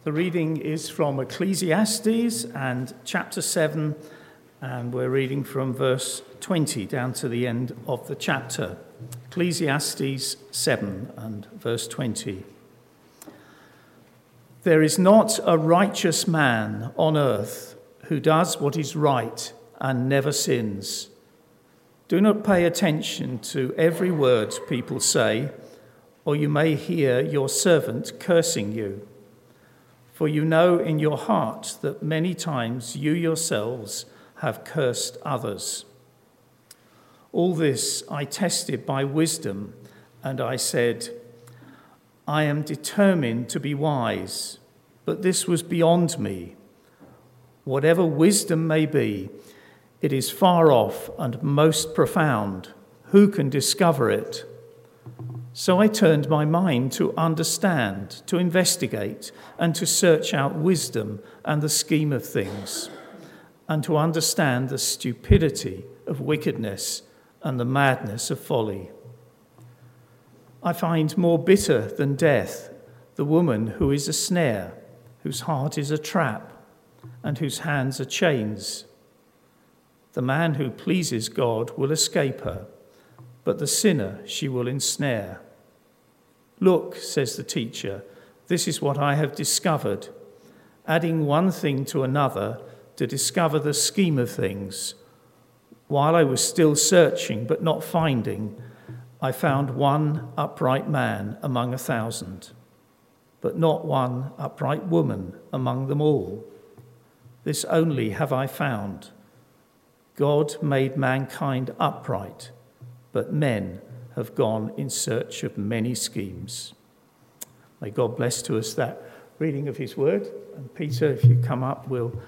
The reading is from Ecclesiastes and chapter 7, and we're reading from verse 20 down to the end of the chapter. Ecclesiastes 7 and verse 20. There is not a righteous man on earth who does what is right and never sins. Do not pay attention to every word people say, or you may hear your servant cursing you. For you know in your heart that many times you yourselves have cursed others. All this I tested by wisdom, and I said, I am determined to be wise, but this was beyond me. Whatever wisdom may be, it is far off and most profound. Who can discover it? So I turned my mind to understand, to investigate, and to search out wisdom and the scheme of things, and to understand the stupidity of wickedness and the madness of folly. I find more bitter than death the woman who is a snare, whose heart is a trap, and whose hands are chains. The man who pleases God will escape her, but the sinner she will ensnare. Look, says the teacher, this is what I have discovered, adding one thing to another to discover the scheme of things. While I was still searching but not finding, I found one upright man among 1,000, but not one upright woman among them all. This only have I found. God made mankind upright, but men have gone in search of many schemes. May God bless to us that reading of his word. And Peter, if you come up, we'll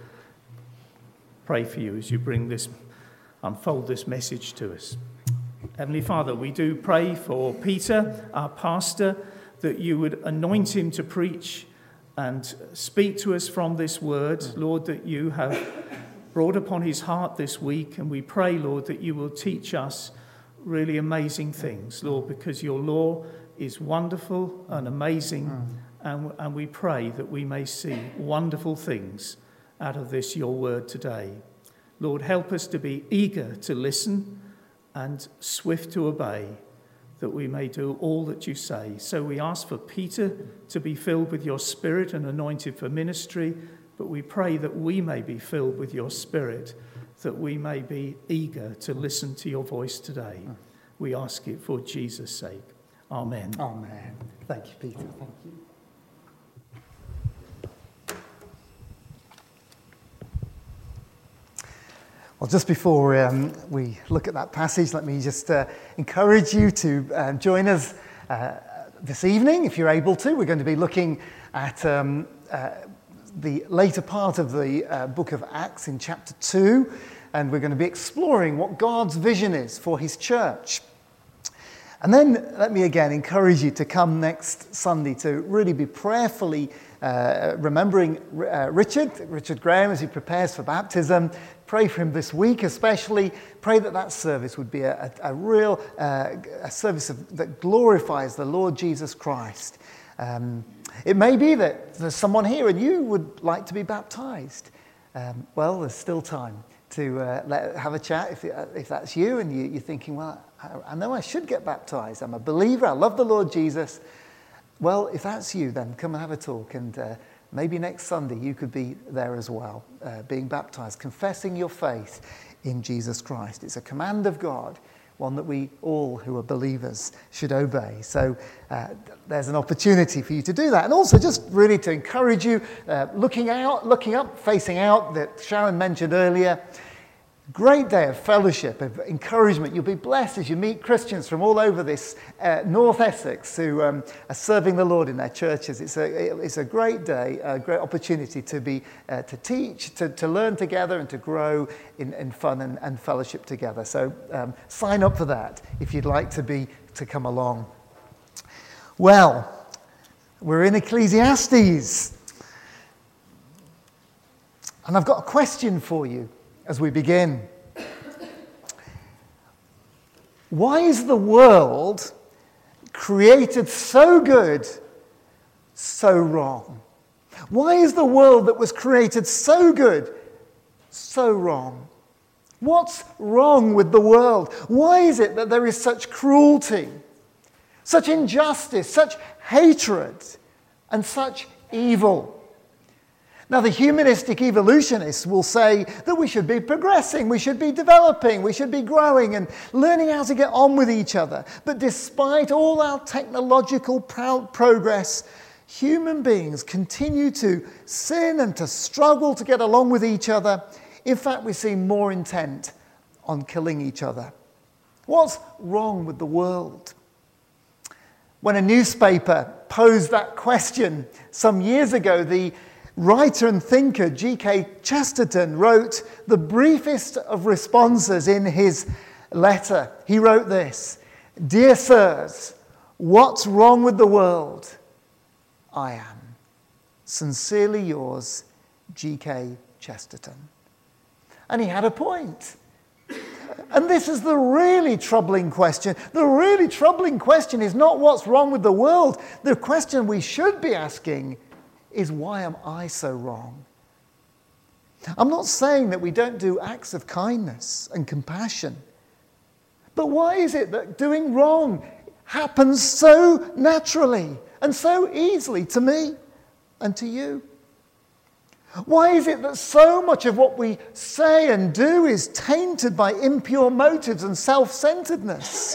pray for you as you unfold this message to us. Heavenly Father, we do pray for Peter, our pastor, that you would anoint him to preach and speak to us from this word, Lord, that you have brought upon his heart this week. And we pray, Lord, that you will teach us really amazing things, Lord, because your law is wonderful and amazing, and we pray that we may see wonderful things out of this, your word today. Lord, help us to be eager to listen and swift to obey, that we may do all that you say. So we ask for Peter to be filled with your Spirit and anointed for ministry, but we pray that we may be filled with your Spirit, that we may be eager to listen to your voice today. We ask it for Jesus' sake. Amen. Amen. Thank you, Peter. Thank you. Well, just before we look at that passage, let me just encourage you to join us this evening, if you're able to. We're going to be looking at the later part of the book of Acts in chapter 2, and we're going to be exploring what God's vision is for his church. And then let me again encourage you to come next Sunday to really be prayerfully remembering Richard Graham as he prepares for baptism. Pray for him this week especially. Pray that service would be a real service that glorifies the Lord Jesus Christ. It may be that there's someone here and you would like to be baptized. Well, there's still time to have a chat if that's you and you're thinking, well, I know I should get baptized. I'm a believer. I love the Lord Jesus. Well, if that's you, then come and have a talk. And maybe next Sunday you could be there as well, being baptized, confessing your faith in Jesus Christ. It's a command of God, one that we all who are believers should obey. So there's an opportunity for you to do that. And also just really to encourage you, looking up, facing out, that Sharon mentioned earlier. Great day of fellowship, of encouragement. You'll be blessed as you meet Christians from all over this North Essex who are serving the Lord in their churches. It's a great day, a great opportunity to teach, to learn together and to grow in fun and fellowship together. So sign up for that if you'd like to come along. Well, we're in Ecclesiastes. And I've got a question for you as we begin. Why is the world created so good, so wrong? Why is the world that was created so good so wrong? What's wrong with the world? Why is it that there is such cruelty, such injustice, such hatred, and such evil? Now, the humanistic evolutionists will say that we should be progressing, we should be developing, we should be growing and learning how to get on with each other. But despite all our technological progress, human beings continue to sin and to struggle to get along with each other. In fact, we seem more intent on killing each other. What's wrong with the world? When a newspaper posed that question some years ago, the writer and thinker G.K. Chesterton wrote the briefest of responses in his letter. He wrote this: "Dear sirs, what's wrong with the world? I am. Sincerely yours, G.K. Chesterton." And he had a point. And this is the really troubling question. The really troubling question is not what's wrong with the world. The question we should be asking is, why am I so wrong? I'm not saying that we don't do acts of kindness and compassion. But why is it that doing wrong happens so naturally and so easily to me and to you? Why is it that so much of what we say and do is tainted by impure motives and self-centeredness?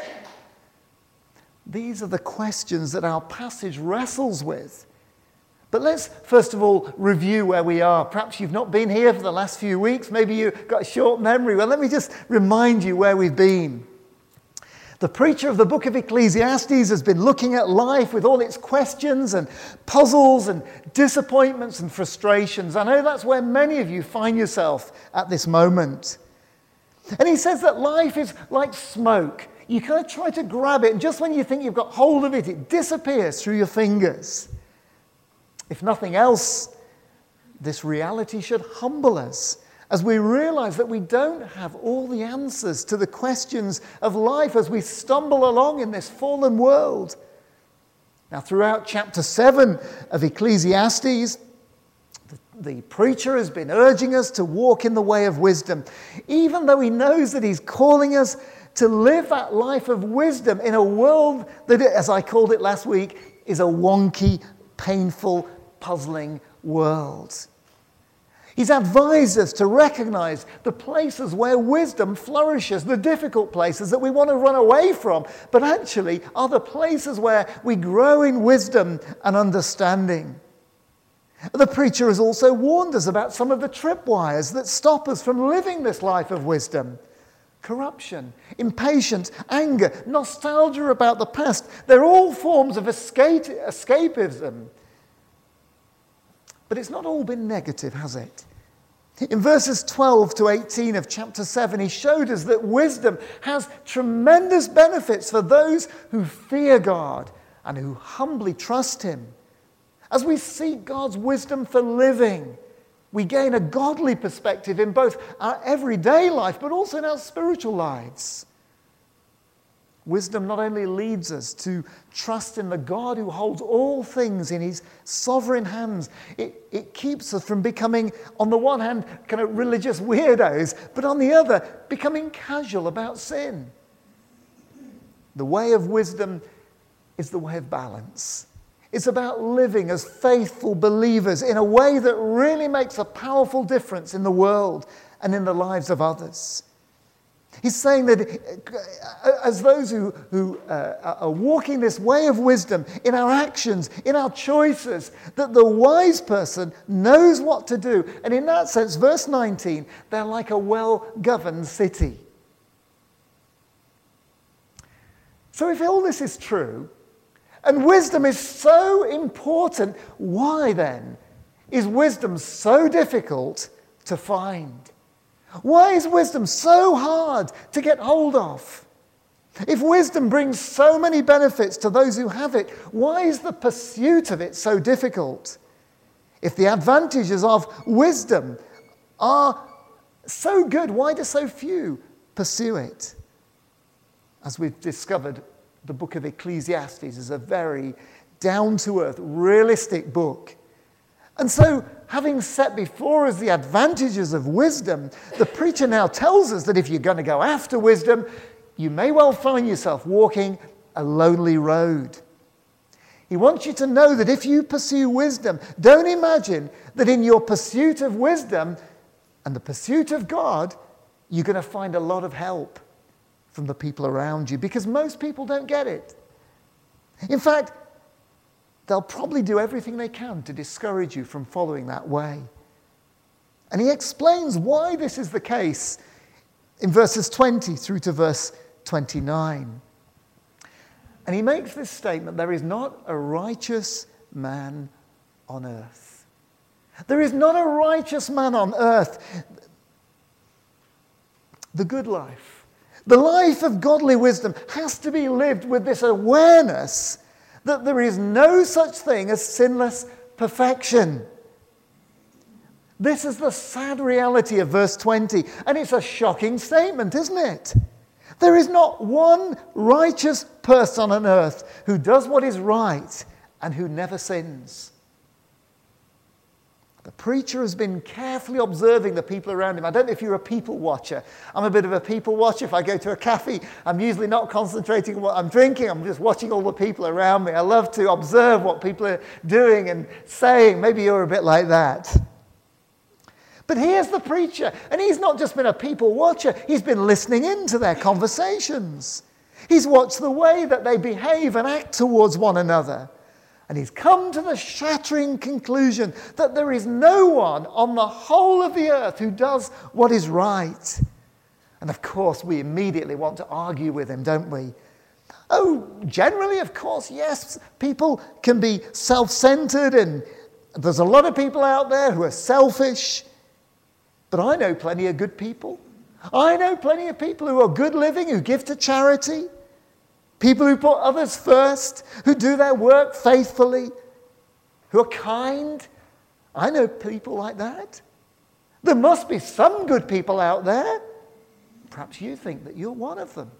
These are the questions that our passage wrestles with. But let's first of all review where we are. Perhaps you've not been here for the last few weeks. Maybe you've got a short memory. Well, let me just remind you where we've been. The preacher of the book of Ecclesiastes has been looking at life with all its questions and puzzles and disappointments and frustrations. I know that's where many of you find yourself at this moment. And he says that life is like smoke. You kind of try to grab it, and just when you think you've got hold of it, it disappears through your fingers. If nothing else, this reality should humble us as we realize that we don't have all the answers to the questions of life as we stumble along in this fallen world. Now, throughout chapter 7 of Ecclesiastes, the preacher has been urging us to walk in the way of wisdom, even though he knows that he's calling us to live that life of wisdom in a world that, as I called it last week, is a wonky, painful, puzzling world. He's advised us to recognize the places where wisdom flourishes, the difficult places that we want to run away from, but actually are the places where we grow in wisdom and understanding. The preacher has also warned us about some of the tripwires that stop us from living this life of wisdom. Corruption, impatience, anger, nostalgia about the past. They're all forms of escapism. But it's not all been negative, has it? In verses 12 to 18 of chapter 7, he showed us that wisdom has tremendous benefits for those who fear God and who humbly trust him. As we seek God's wisdom for living, we gain a godly perspective in both our everyday life, but also in our spiritual lives. Wisdom not only leads us to trust in the God who holds all things in his sovereign hands, it keeps us from becoming, on the one hand, kind of religious weirdos, but on the other, becoming casual about sin. The way of wisdom is the way of balance. It's about living as faithful believers in a way that really makes a powerful difference in the world and in the lives of others. He's saying that as those who are walking this way of wisdom in our actions, in our choices, that the wise person knows what to do. And in that sense, verse 19, they're like a well-governed city. So if all this is true, and wisdom is so important, why then is wisdom so difficult to find? Why is wisdom so hard to get hold of? If wisdom brings so many benefits to those who have it, why is the pursuit of it so difficult? If the advantages of wisdom are so good, why do so few pursue it? As we've discovered, the book of Ecclesiastes is a very down-to-earth, realistic book. And so, having set before us the advantages of wisdom, the preacher now tells us that if you're going to go after wisdom, you may well find yourself walking a lonely road. He wants you to know that if you pursue wisdom, don't imagine that in your pursuit of wisdom and the pursuit of God, you're going to find a lot of help from the people around you, because most people don't get it. In fact, they'll probably do everything they can to discourage you from following that way. And he explains why this is the case in verses 20 through to verse 29. And he makes this statement: there is not a righteous man on earth. There is not a righteous man on earth. The good life, the life of godly wisdom, has to be lived with this awareness that there is no such thing as sinless perfection. This is the sad reality of verse 20, and it's a shocking statement, isn't it? There is not one righteous person on earth who does what is right and who never sins. The preacher has been carefully observing the people around him. I don't know if you're a people watcher. I'm a bit of a people watcher. If I go to a cafe, I'm usually not concentrating on what I'm drinking. I'm just watching all the people around me. I love to observe what people are doing and saying. Maybe you're a bit like that. But here's the preacher, and he's not just been a people watcher. He's been listening into their conversations. He's watched the way that they behave and act towards one another. And he's come to the shattering conclusion that there is no one on the whole of the earth who does what is right. And of course, we immediately want to argue with him, don't we? Oh, generally, of course, yes, people can be self-centered, and there's a lot of people out there who are selfish. But I know plenty of good people. I know plenty of people who are good living, who give to charity. People who put others first, who do their work faithfully, who are kind. I know people like that. There must be some good people out there. Perhaps you think that you're one of them.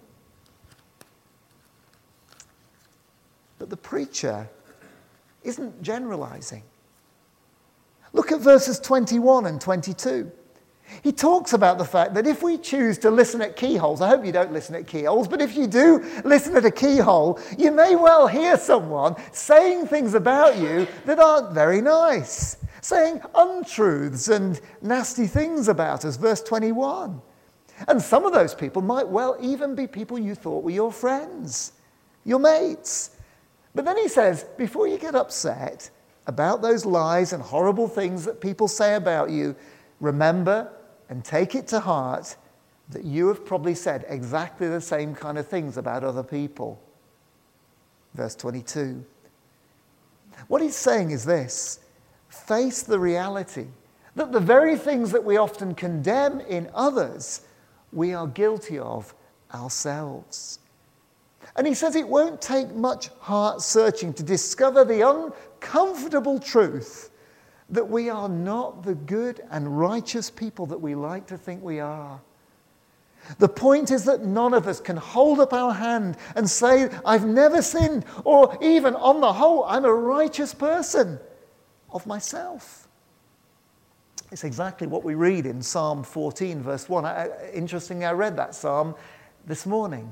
But the preacher isn't generalizing. Look at verses 21 and 22. He talks about the fact that if we choose to listen at keyholes, I hope you don't listen at keyholes, but if you do listen at a keyhole, you may well hear someone saying things about you that aren't very nice, saying untruths and nasty things about us, verse 21. And some of those people might well even be people you thought were your friends, your mates. But then he says, before you get upset about those lies and horrible things that people say about you, remember and take it to heart that you have probably said exactly the same kind of things about other people. Verse 22. What he's saying is this: face the reality that the very things that we often condemn in others, we are guilty of ourselves. And he says it won't take much heart searching to discover the uncomfortable truth that we are not the good and righteous people that we like to think we are. The point is that none of us can hold up our hand and say, I've never sinned, or even on the whole, I'm a righteous person of myself. It's exactly what we read in Psalm 14, verse 1. Interestingly, I read that psalm this morning.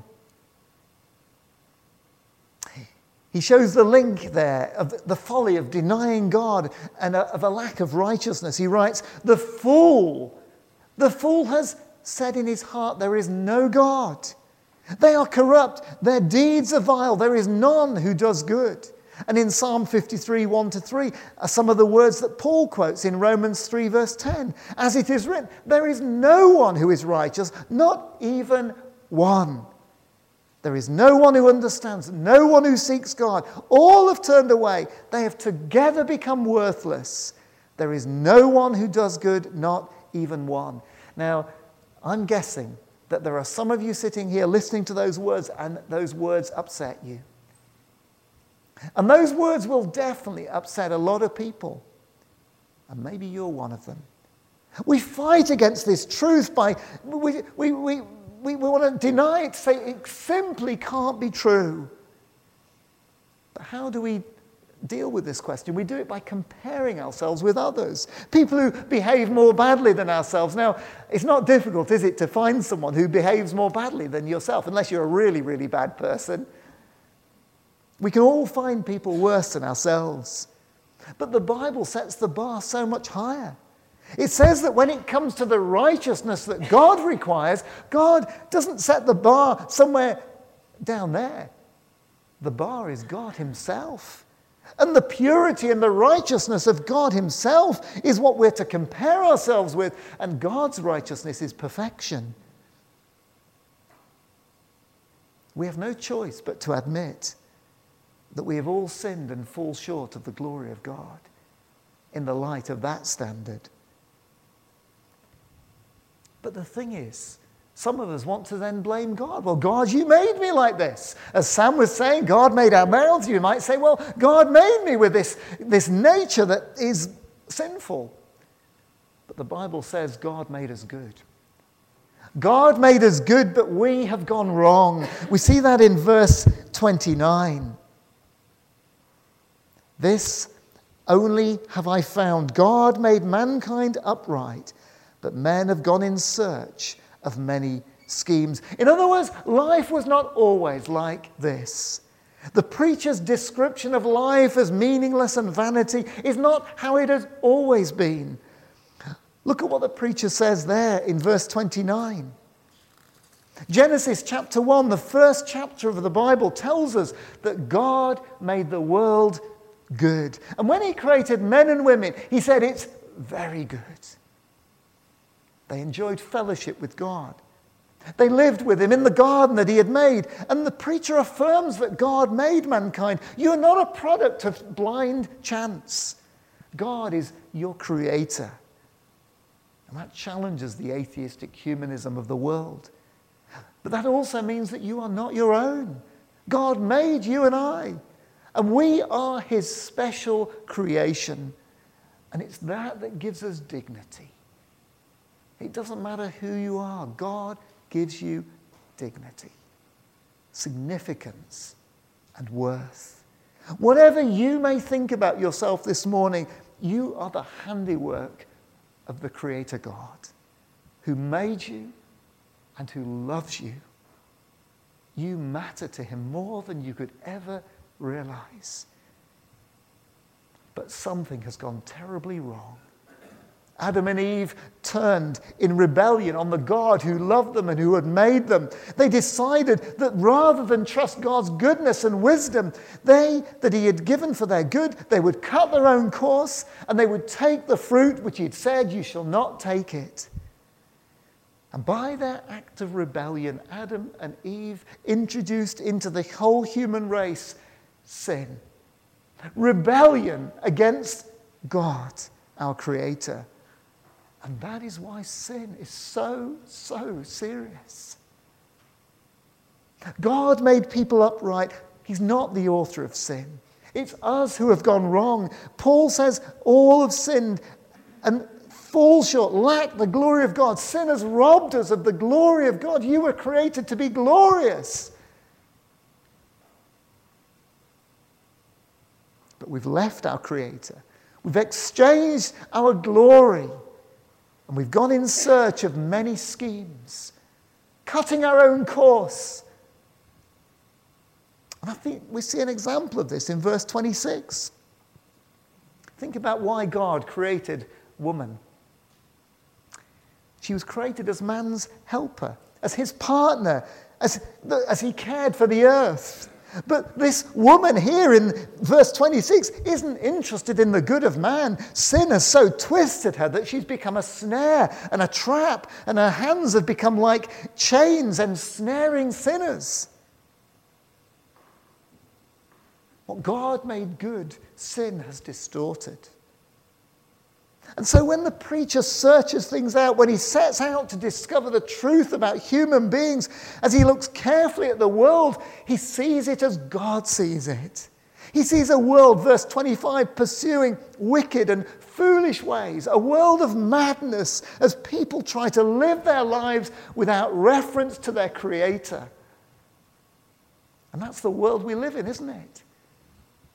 He shows the link there of the folly of denying God and of a lack of righteousness. He writes, the fool has said in his heart, there is no God. They are corrupt, their deeds are vile, there is none who does good. And in Psalm 53, 1-3, are some of the words that Paul quotes in Romans 3, verse 10. As it is written, there is no one who is righteous, not even one. There is no one who understands, no one who seeks God. All have turned away. They have together become worthless. There is no one who does good, not even one. Now, I'm guessing that there are some of you sitting here listening to those words, and those words upset you. And those words will definitely upset a lot of people. And maybe you're one of them. We fight against this truth by... We want to deny it, say it simply can't be true. But how do we deal with this question? We do it by comparing ourselves with others, people who behave more badly than ourselves. Now, it's not difficult, is it, to find someone who behaves more badly than yourself, unless you're a really, really bad person. We can all find people worse than ourselves. But the Bible sets the bar so much higher. It says that when it comes to the righteousness that God requires, God doesn't set the bar somewhere down there. The bar is God himself. And the purity and the righteousness of God himself is what we're to compare ourselves with. And God's righteousness is perfection. We have no choice but to admit that we have all sinned and fall short of the glory of God in the light of that standard. But the thing is, some of us want to then blame God. Well, God, you made me like this. As Sam was saying, God made our mouths. You might say, well, God made me with this nature that is sinful. But the Bible says God made us good. God made us good, but we have gone wrong. We see that in verse 29. This only have I found. God made mankind upright, but men have gone in search of many schemes. In other words, life was not always like this. The preacher's description of life as meaningless and vanity is not how it has always been. Look at what the preacher says there in verse 29. Genesis chapter 1, the first chapter of the Bible, tells us that God made the world good. And when he created men and women, he said it's very good. They enjoyed fellowship with God. They lived with him in the garden that he had made. And the preacher affirms that God made mankind. You are not a product of blind chance. God is your creator. And that challenges the atheistic humanism of the world. But that also means that you are not your own. God made you and I. And we are his special creation. And it's that gives us dignity. It doesn't matter who you are. God gives you dignity, significance, and worth. Whatever you may think about yourself this morning, you are the handiwork of the Creator God, who made you and who loves you. You matter to him more than you could ever realize. But something has gone terribly wrong. Adam and Eve turned in rebellion on the God who loved them and who had made them. They decided that rather than trust God's goodness and wisdom, that he had given for their good, they would cut their own course and they would take the fruit which he'd said, you shall not take it. And by their act of rebellion, Adam and Eve introduced into the whole human race sin. Rebellion against God, our Creator. And that is why sin is so, so serious. God made people upright. He's not the author of sin. It's us who have gone wrong. Paul says all have sinned and fall short, lack the glory of God. Sin has robbed us of the glory of God. You were created to be glorious. But we've left our Creator. We've exchanged our glory. And we've gone in search of many schemes, cutting our own course. And I think we see an example of this in verse 26. Think about why God created woman. She was created as man's helper, as his partner, as he cared for the earth. But this woman here in verse 26 isn't interested in the good of man. Sin has so twisted her that she's become a snare and a trap, and her hands have become like chains ensnaring sinners. What God made good, sin has distorted. And so when the preacher searches things out, when he sets out to discover the truth about human beings, as he looks carefully at the world, he sees it as God sees it. He sees a world, verse 25, pursuing wicked and foolish ways, a world of madness as people try to live their lives without reference to their Creator. And that's the world we live in, isn't it?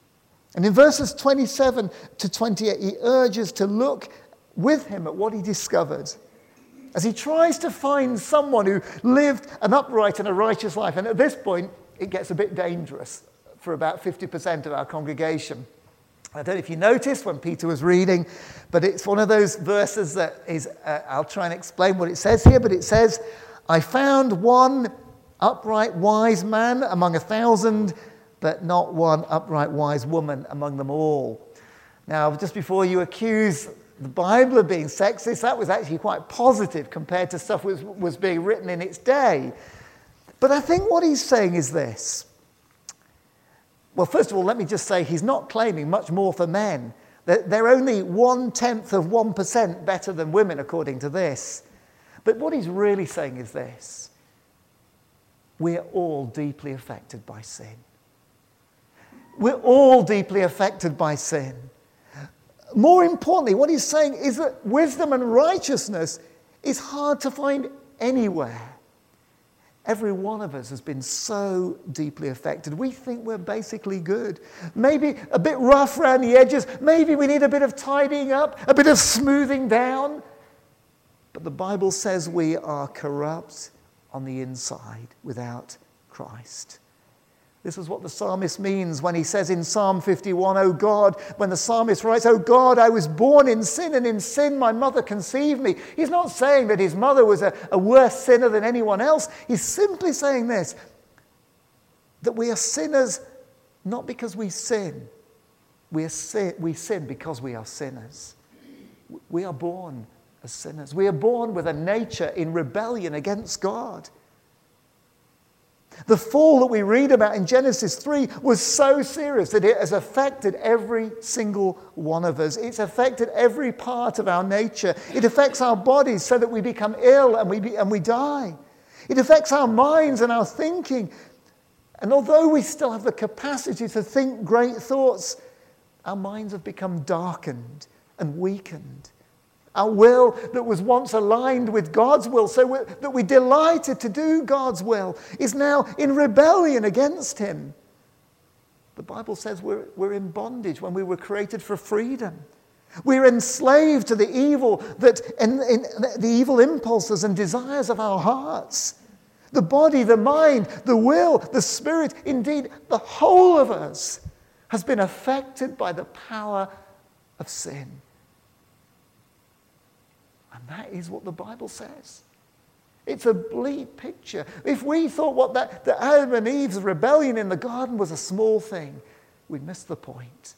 And in verses 27 to 28, he urges to look with him at what he discovered as he tries to find someone who lived an upright and a righteous life. And at this point, it gets a bit dangerous for about 50% of our congregation. I don't know if you noticed when Peter was reading, but it's one of those verses that is, I'll try and explain what it says here, but it says, I found one upright, wise man among 1,000, but not one upright, wise woman among them all. Now, just before you accuse the Bible of being sexist, that was actually quite positive compared to stuff was being written in its day. But I think what he's saying is this. Well, first of all, let me just say he's not claiming much more for men. They're only 0.1% better than women, according to this. But what he's really saying is this. We're all deeply affected by sin. We're all deeply affected by sin. More importantly, what he's saying is that wisdom and righteousness is hard to find anywhere. Every one of us has been so deeply affected. We think we're basically good. Maybe a bit rough around the edges. Maybe we need a bit of tidying up, a bit of smoothing down. But the Bible says we are corrupt on the inside without Christ. This is what the psalmist means when he says in Psalm 51, "Oh God," when the psalmist writes, "Oh God, I was born in sin, and in sin my mother conceived me." He's not saying that his mother was a worse sinner than anyone else. He's simply saying this, that we are sinners not because we sin. We sin because we are sinners. We are born as sinners. We are born with a nature in rebellion against God. The fall that we read about in Genesis 3 was so serious that it has affected every single one of us. It's affected every part of our nature. It affects our bodies so that we become ill and we die. It affects our minds and our thinking. And although we still have the capacity to think great thoughts, our minds have become darkened and weakened. Our will that was once aligned with God's will, so that we delighted to do God's will, is now in rebellion against Him. The Bible says we're in bondage when we were created for freedom. We're enslaved to the evil the evil impulses and desires of our hearts. The body, the mind, the will, the spirit, indeed, the whole of us has been affected by the power of sin. And that is what the Bible says. It's a bleak picture. If we thought that Adam and Eve's rebellion in the garden was a small thing, we'd miss the point.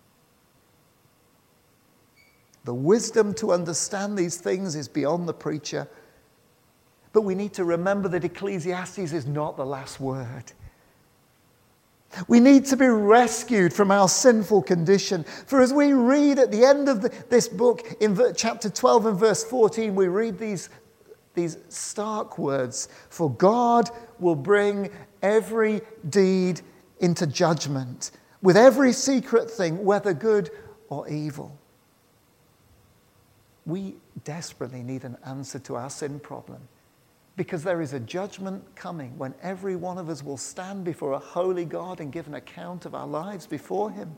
The wisdom to understand these things is beyond the preacher. But we need to remember that Ecclesiastes is not the last word. We need to be rescued from our sinful condition. For as we read at the end of this book, in chapter 12 and verse 14, we read these stark words. For God will bring every deed into judgment, with every secret thing, whether good or evil. We desperately need an answer to our sin problem. Because there is a judgment coming when every one of us will stand before a holy God and give an account of our lives before Him.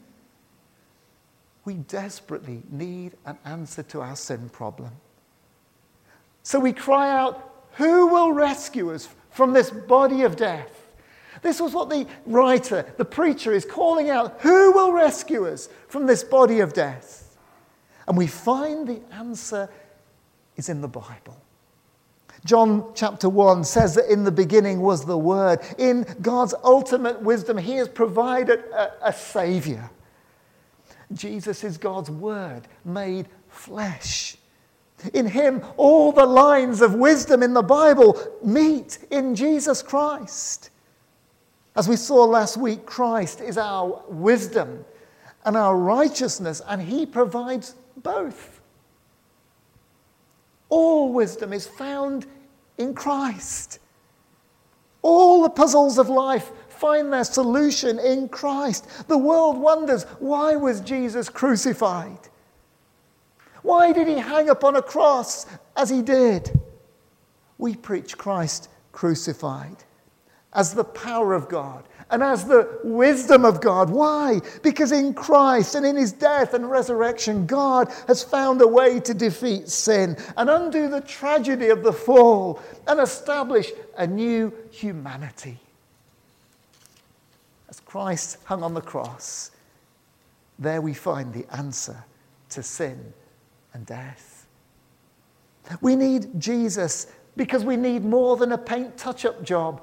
We desperately need an answer to our sin problem. So we cry out, who will rescue us from this body of death? This was what the writer, the preacher, is calling out. Who will rescue us from this body of death? And we find the answer is in the Bible. John chapter 1 says that in the beginning was the Word. In God's ultimate wisdom, He has provided a Savior. Jesus is God's Word made flesh. In Him, all the lines of wisdom in the Bible meet in Jesus Christ. As we saw last week, Christ is our wisdom and our righteousness, and He provides both. All wisdom is found in Christ. All the puzzles of life find their solution in Christ. The world wonders, why was Jesus crucified? Why did He hang upon a cross as He did? We preach Christ crucified as the power of God, and as the wisdom of God. Why? Because in Christ and in his death and resurrection, God has found a way to defeat sin and undo the tragedy of the fall and establish a new humanity. As Christ hung on the cross, there we find the answer to sin and death. We need Jesus because we need more than a paint touch-up job.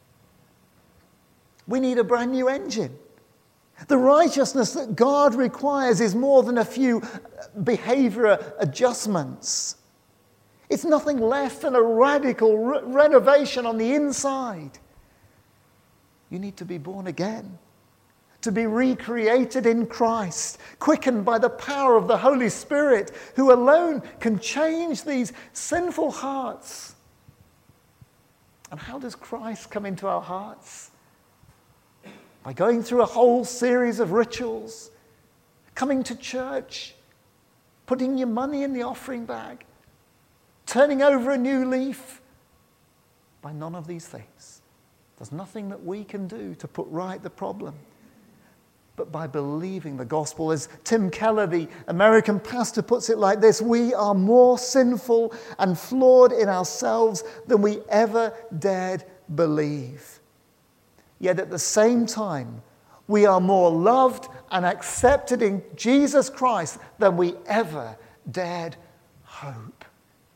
We need a brand new engine. The righteousness that God requires is more than a few behavior adjustments. It's nothing less than a radical renovation on the inside. You need to be born again, to be recreated in Christ, quickened by the power of the Holy Spirit, who alone can change these sinful hearts. And how does Christ come into our hearts? By going through a whole series of rituals, coming to church, putting your money in the offering bag, turning over a new leaf. By none of these things. There's nothing that we can do to put right the problem, but by believing the gospel. As Tim Keller, the American pastor, puts it like this: we are more sinful and flawed in ourselves than we ever dared believe. Yet at the same time, we are more loved and accepted in Jesus Christ than we ever dared hope.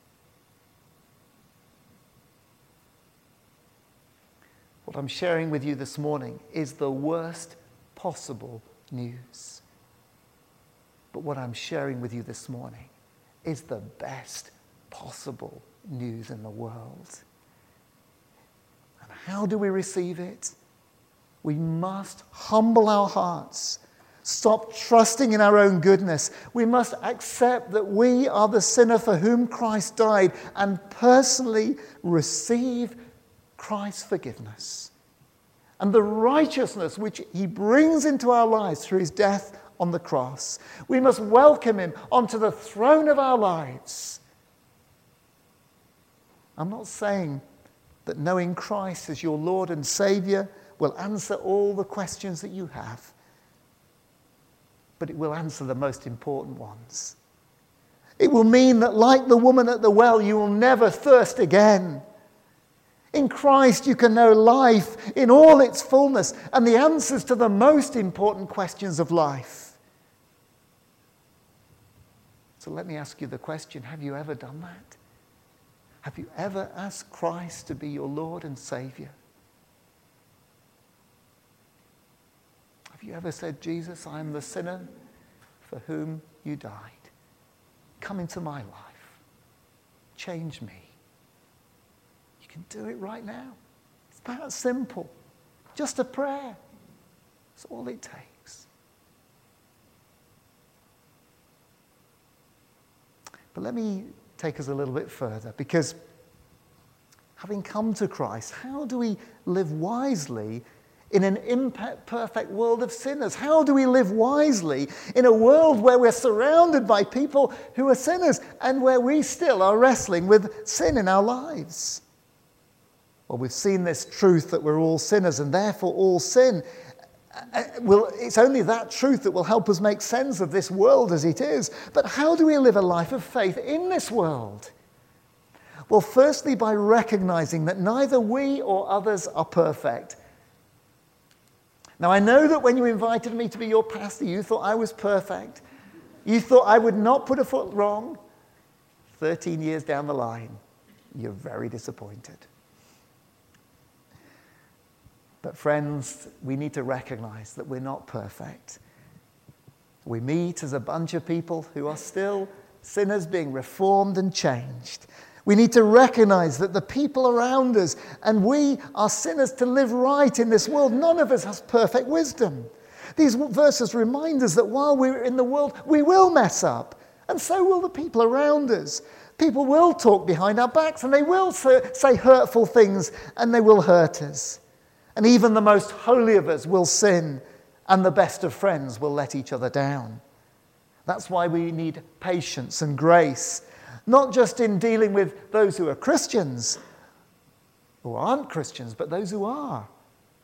What I'm sharing with you this morning is the worst possible news. But what I'm sharing with you this morning is the best possible news in the world. And how do we receive it? We must humble our hearts, stop trusting in our own goodness. We must accept that we are the sinner for whom Christ died and personally receive Christ's forgiveness and the righteousness which he brings into our lives through his death on the cross. We must welcome him onto the throne of our lives. I'm not saying that knowing Christ as your Lord and Savior will answer all the questions that you have, but it will answer the most important ones. It will mean that, like the woman at the well, you will never thirst again. In Christ you can know life in all its fullness and the answers to the most important questions of life. So let me ask you the question, have you ever done that? Have you ever asked Christ to be your Lord and Savior? Have you ever said, Jesus, I am the sinner for whom you died. Come into my life. Change me. You can do it right now. It's that simple. Just a prayer. That's all it takes. But let me take us a little bit further, because having come to Christ, how do we live wisely in an imperfect world of sinners? How do we live wisely in a world where we're surrounded by people who are sinners and where we still are wrestling with sin in our lives? Well, we've seen this truth that we're all sinners and therefore all sin. It's only that truth that will help us make sense of this world as it is. But how do we live a life of faith in this world? Well, firstly, by recognizing that neither we or others are perfect. Now, I know that when you invited me to be your pastor, you thought I was perfect. You thought I would not put a foot wrong. 13 years down the line, you're very disappointed. But friends, we need to recognize that we're not perfect. We meet as a bunch of people who are still sinners being reformed and changed. We need to recognize that the people around us and we are sinners to live right in this world. None of us has perfect wisdom. These verses remind us that while we're in the world, we will mess up. And so will the people around us. People will talk behind our backs and they will say hurtful things and they will hurt us. And even the most holy of us will sin, and the best of friends will let each other down. That's why we need patience and grace, not just in dealing with those who are Christians, who aren't Christians, but those who are.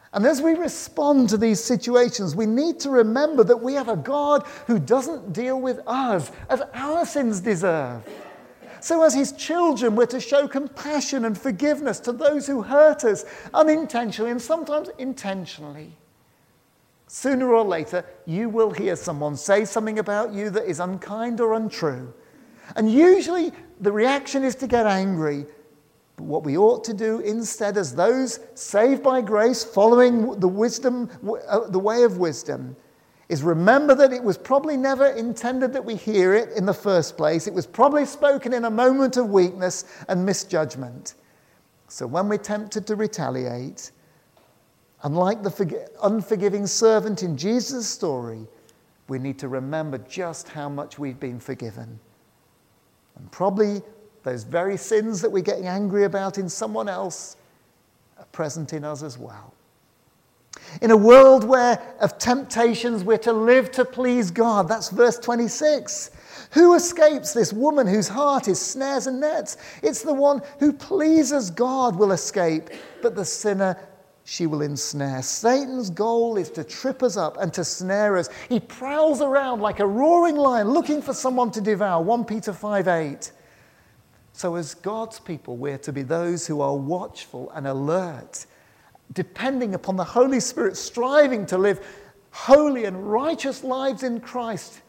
And as we respond to these situations, we need to remember that we have a God who doesn't deal with us as our sins deserve. So as his children, we're to show compassion and forgiveness to those who hurt us unintentionally and sometimes intentionally. Sooner or later, you will hear someone say something about you that is unkind or untrue. And usually the reaction is to get angry. But what we ought to do instead, as those saved by grace, following the way of wisdom, is remember that it was probably never intended that we hear it in the first place. It was probably spoken in a moment of weakness and misjudgment. So when we're tempted to retaliate, unlike the unforgiving servant in Jesus' story, we need to remember just how much we've been forgiven. And probably those very sins that we're getting angry about in someone else are present in us as well. In a world where of temptations we're to live to please God, that's verse 26. Who escapes this woman whose heart is snares and nets? It's the one who pleases God will escape, but the sinner she will ensnare. Satan's goal is to trip us up and to snare us. He prowls around like a roaring lion looking for someone to devour. 1 Peter 5:8. So as God's people, we're to be those who are watchful and alert, depending upon the Holy Spirit, striving to live holy and righteous lives in Christ.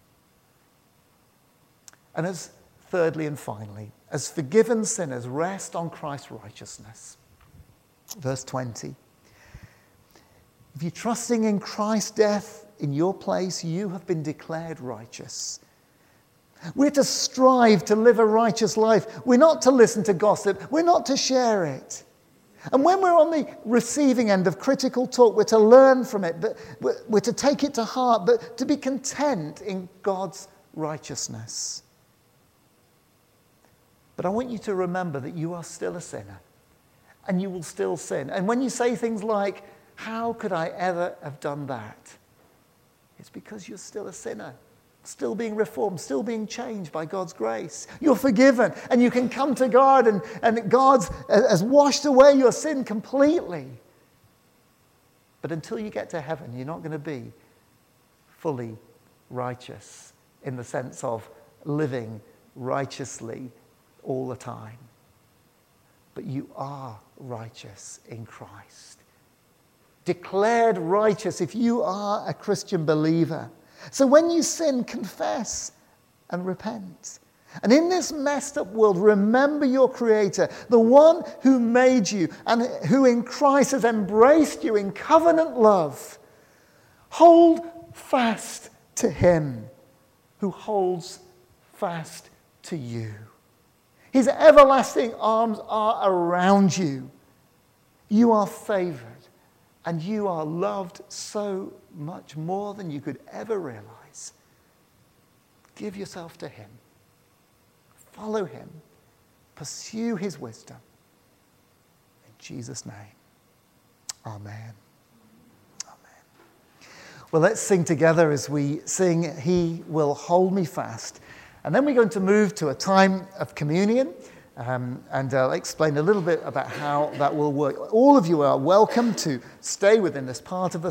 And as thirdly and finally, as forgiven sinners, rest on Christ's righteousness. Verse 20. If you're trusting in Christ's death in your place, you have been declared righteous. We're to strive to live a righteous life. We're not to listen to gossip. We're not to share it. And when we're on the receiving end of critical talk, we're to learn from it, but we're to take it to heart, but to be content in God's righteousness. But I want you to remember that you are still a sinner, and you will still sin. And when you say things like, how could I ever have done that? It's because you're still a sinner, still being reformed, still being changed by God's grace. You're forgiven, and you can come to God, and God has washed away your sin completely. But until you get to heaven, you're not going to be fully righteous in the sense of living righteously all the time. But you are righteous in Christ. Declared righteous if you are a Christian believer. So when you sin, confess and repent. And in this messed up world, remember your Creator, the one who made you and who in Christ has embraced you in covenant love. Hold fast to Him who holds fast to you. His everlasting arms are around you. You are favored, and you are loved so much more than you could ever realize. Give yourself to Him. Follow Him. Pursue His wisdom. In Jesus' name, amen. Amen. Well, let's sing together as we sing, He Will Hold Me Fast. And then we're going to move to a time of communion, and I'll explain a little bit about how that will work. All of you are welcome to stay within this part of the